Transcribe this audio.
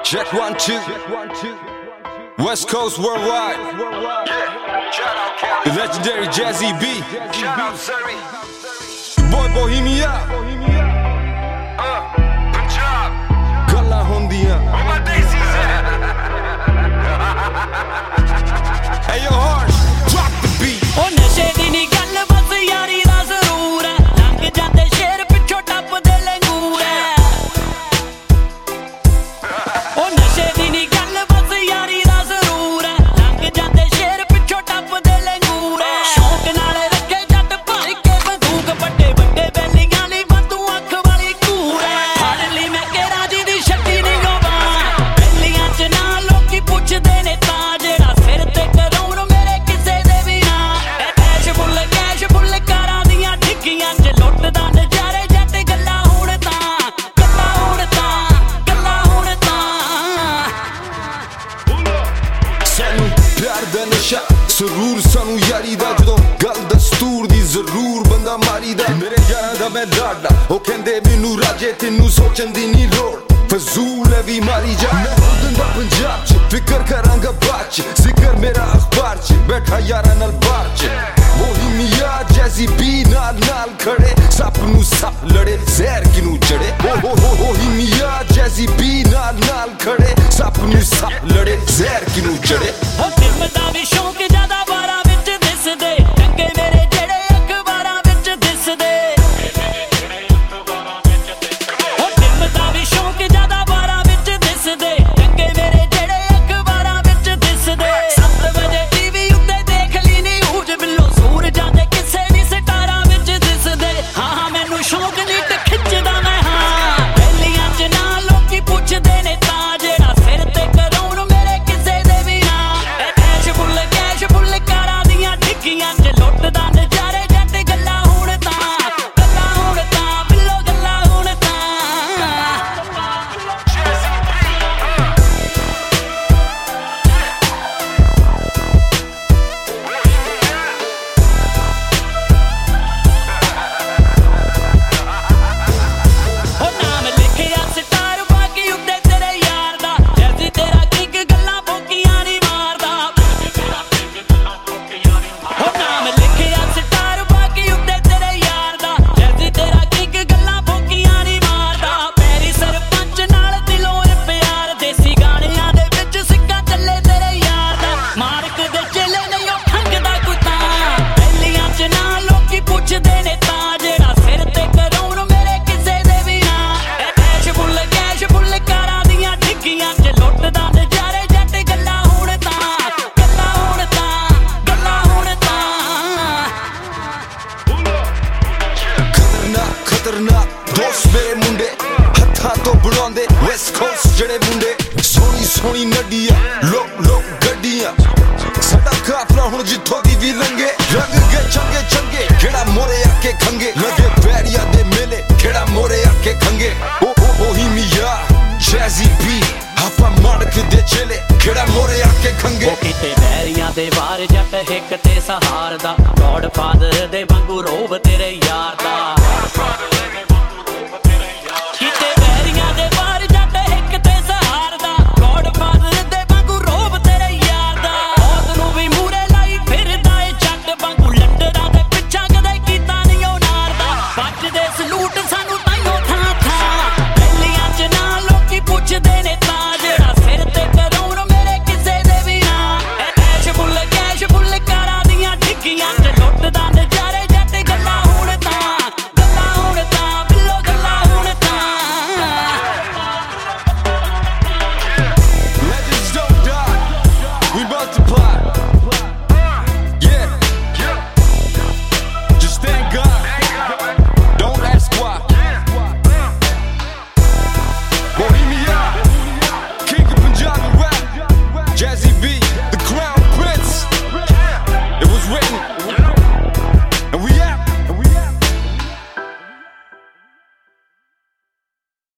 Check 1 2. West Coast worldwide. The legendary Jazzy B. Boy Bohemia. Galla hondiyan. Hey yo Harsh, drop the beat. Oh nashe di nahi gall bas yaari da zaroor hai. Lang jande sher pichho tappde langoor hai. Oh nashe di nahi gall bas yaari da zaroor hai. Lang jande sher pichho tappde langoor hai. Shauq naal rakhe jatt bhar ke bandook ਵੱਡੇ ਵੱਡੇ ਬੈਲੀਆਂ ਲਈ ਵਾਧੂ ਅੱਖ ਵਾਲੀ ਕੂਰ ਹੈ. ਫੜ ਲਈ ਮੈਂ ਕੇਰਾ ਜੀ ਦੀ ਛੱਡੀ ਨਹੀਂ ਗੋਵਾ. ਬੈਲੀਆਂ ਚ ਨਾ ਲੋਕੀ ਪੁੱਛਦੇ ਨੇ ਤਾਂ ਜਿਹੜਾ ਸਿਰ ਤੇ ਕਰਾਉਣ ਮੇਰੇ ਕਿਸੇ ਦੇ ਵੀ ਨਾ. ਇਹ ਕੈਸ਼ ਫੁੱਲ ਕਾਰਾਂ ਦੀਆਂ ਠਿੱਗੀਆਂ ਚ ਲੁੱਟਦਾ ਨਜ਼ਾਰੇ ਜੱਟ ਗੱਲਾਂ ਹੁਣ ਤਾਂ ਸਾਨੂੰ ਪਿਆਰ ਦਾ ਨਸ਼ਾ ਸਰੂਰ ਸਾਨੂੰ ਯਾਰੀ ਦਾ ਜਦੋਂ ਗੱਲ ਦਸਤੂਰ ਦੀ ਜ਼ਰੂਰ ਬੰਦਾ ਮਾਰੀ ਦਾ. ਮੇਰੇ ਯਾਰਾਂ ਦਾ ਮੈਂ ਲਾਡਾ ਉਹ ਕਹਿੰਦੇ ਮੈਨੂੰ ਰਾਜੇ ਤੈਨੂੰ ਸੋਚਣ ਦੀ ਨਹੀਂ ਲੋੜ. ਫਜ਼ੂਲ ਹੈ ਵੀ ਮਾਰੀ ਜਾ ਮੈਂ ਦਿੰਦਾ ਪੰਜਾਬ ਚ ਫਿਕਰ ਕਰਾਂਗਾ ਬਾਅਦ ਚ. ਜ਼ਿਕਰ ਮੇਰਾ ਅਖਬਾਰ ਚ ਬੈਠਾ ਯਾਰਾਂ ਨਾਲ ਬਾਹਰ ਚ. ਬੋਹੀਮੀਆ ਜੈਜ਼ੀ ਬੀ ਨਾਲ ਖੜੇ ਸੱਪ ਨੂੰ ਸੱਪ ਲੜੇ ਜ਼ਹਿਰ ਕਿਨੂੰ ਚੜੇ. ਬੋਹੀਮੀਆ ਜੈਜ਼ੀ ਬੀ ਨਾਲ ਖੜੇ ਸੱਪ ਨੂੰ ਸੱਪ ਲੜੇ ਜ਼ਹਿਰ ਕਿਨੂੰ ਚੜੇ. ਉਹ ਦਿਲ ਦਾ ਵੀ ਸ਼ੌਂਕ ਜ਼ਿਆਦਾ ਬਾਰਾਂ ਵਿੱਚ ਦਿਸਦੇ ਚੰਗੇ ਮੇਰੇ ਜਿਹੜੇ ਅਖਬਾਰਾਂ ਵਿੱਚ ਦਿਸਦੇ. ਉਹ ਦਿਲ ਦਾ ਵੀ ਸ਼ੌਂਕ ਜ਼ਿਆਦਾ ਬਾਰਾਂ ਵਿੱਚ ਦਿਸਦੇ ਚੰਗੇ ਮੇਰੇ ਜਿਹੜੇ ਅਖਬਾਰਾਂ ਵਿੱਚ ਦਿਸਦੇ. 7 ਵਜੇ ਟੀਵੀ ਉੱਤੇ ਦੇਖ ਲਈ ਨਿਊਜ਼ ਬਿੱਲੋ ਸੂਰਜਾਂ ਦੇ ਕਿਸੇ ਵੀ ਸਟਾਰਾਂ ਵਿੱਚ ਦਿਸਦੇ. ਹਾਂ ਮੈਨੂੰ ਸ਼ੌਂਕ ਨਹੀਂ ਤੇ ਖਿੱਚਦਾ ਮੈਂ ਹਾਂ. ਬੈਲੀਆਂ ਚ ਨਾ ਲੋਕੀ ਪੁੱਛਦੇ ਨੇ ਤਾਂ ਜਿਹੜਾ ਸਿਰ ਤੇ ਕਰਾਉਣ ਮੇਰੇ ਕਿਸੇ ਦੇ ਵੀ ਨਾ. ਇਹ ਕੈਸ਼ ਫੁੱਲ ਕਾਰਾਂ ਦੀਆਂ ਠਿੱਗੀਆਂ ਚ ਲੁੱਟਦਾ ਨਜ਼ਾਰੇ ਜੱਟ ਗੱਲਾਂ ਹੁਣ ਤਾਂ ਬਿੱਲੋ ਗੱਲਾਂ ਹੁਣ ਤਾਂ. ਉਹ ਨਾਮ ਲਿਖਿਆ ਸਟਾਰ ਬਾਕੀ ਉੱਤੇ ਤੇਰੇ ਯਾਰ ਦਾ. ਜੈਜ਼ੀ ਤੇਰਾ ਕਿੰਗ ਗੱਲਾਂ ਭੋਕੀਆਂ ਨਹੀਂ ਮਾਰਦਾ. ਉਹ ਨਾਮ ਲਿਖਿਆ ਸਟਾਰ ਬਾਕੀ ਉੱਤੇ ਤੇਰੇ ਯਾਰ ਦਾ. ਜੈਜ਼ੀ ਤੇਰਾ ਕਿੰਗ ਗੱਲਾਂ ਭੋਕੀਆਂ ਨਹੀਂ ਮਾਰਦਾ. ਪੈਰੀ ਸਰਪੰਚ ਨਾਲ ਦਿਲੋਂ ਪਿਆਰ ਦੇਸੀ ਗਾਣਿਆਂ ਦੇ ਵਿੱਚ ਸਿੱਕਾ ਚੱਲੇ ਤੇਰੇ ਯਾਰ ਦਾ. ਮਾਰਕ ਦੇ ਚੇਲੇ ਨਹੀਂ ਉਹ ਖੰਗਦਾ ਕੁੱਤਾ. ਬੈਲੀਆਂ ਚ ਨਾ ਲੋਕੀ ਪੁੱਛਦੇ ਨੇ ਤਾਂ ਜਿਹੜਾ ਸਿਰ ਤੇ ਕਰਾਉਣ ਮੇਰੇ ਕਿਸੇ ਦੇ ਵੀ ਨਾ. ਇਹ ਕੈਸ਼ ਫੁੱਲ ਕਾਰਾਂ ਦੀਆਂ ਠਿੱਗੀਆਂ ਚ ਲੁੱਟਦਾ ਨਜ਼ਾਰੇ ਜੱਟ ਗੱਲਾਂ ਹੁਣ ਤਾਂ ਖਤਰਨਾਕ ਦੋਸਤ ਮੇਰੇ ਮੁੰਡੇ ਹੱਥਾਂ ਤੋਂ ਬਣਾਉਂਦੇ ਵੈਸਟ ਕੋਸਟ ਜਿਹੜੇ ਮੁੰਡੇ. ਸੋਹਣੀ ਨੱਡੀਆਂ ਲੋਕ ਗੱਡੀਆਂ ਸਾਡਾ ਕਾਫਲਾ ਹੁਣ ਜਿੱਥੋਂ ਦੀ ਵੀ ਲੰਘੇ. ਰੰਗ ਗਏ ਚੰਗੇ ਕਿਹੜਾ ਮੋਰੇ ਆ ਕੇ ਖੰਗੇ. ਲੱਗੇ ਬੈਰੀਆਂ ਦੇ ਮੇਲੇ ਕਿਹੜਾ ਮੋਰੇ ਆ ਕੇ ਖੰਗੇ. ਬੋਹੀਮੀਆ ਜੈਜ਼ੀ ਬੀ ਆਪਾਂ ਮਾਣਕ ਦੇ ਚੇਲੇ ਕਿਹੜਾ ਮੋਰੇ ਆ ਕੇ ਖੰਗੇ. ਉਹ ਕਿਤੇ ਬੈਰੀਆਂ ਦੇ ਵਾਰ ਜੱਟ ਹਿੱਕ ਤੇ ਸਹਾਰ ਦਾ ਗੋਡ ਫਾਦਰ ਦੇ